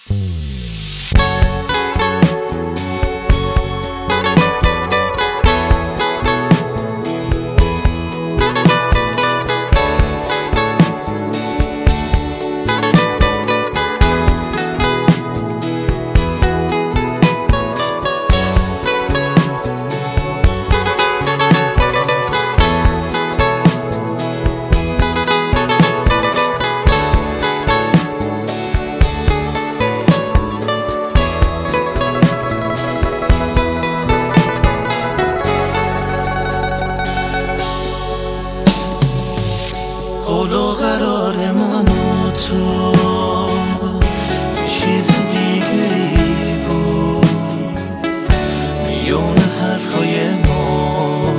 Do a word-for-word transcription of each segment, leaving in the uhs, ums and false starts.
قول و قرار من و تو یه چیز دیگه ای بود، میون حرفای ما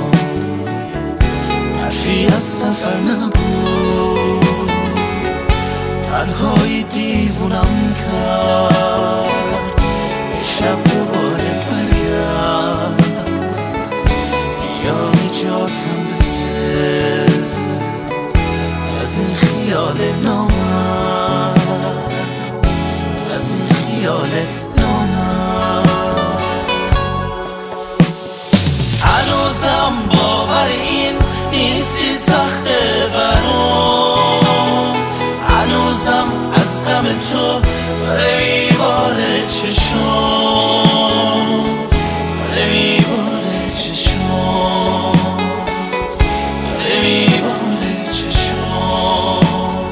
حرفی از سفر نبود. تنهایی دیوونم کرد، یه شب دوباره برگرد، بیا نجاتم بده از این خیال نامرد، از این خیال نامرد. هنوزم باور این نیستی سخته برام، هنوزم از غم تو داره میباره چشام، داره میباره چشام، داره میباره چشام.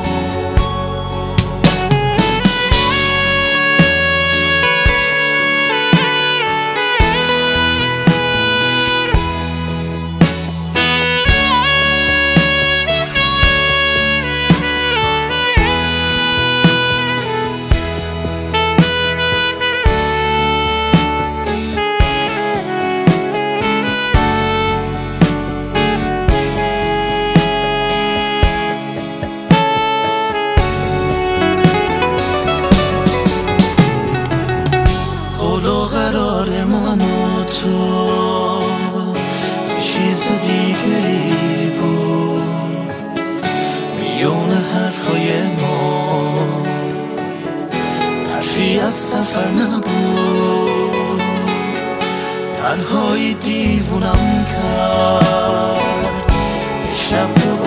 قول و قرار من و تو یه چیز دیگه ای بود، میون حرفای ما حرفی از سفر نبود. تنهایی دیوونم کرد، یه شب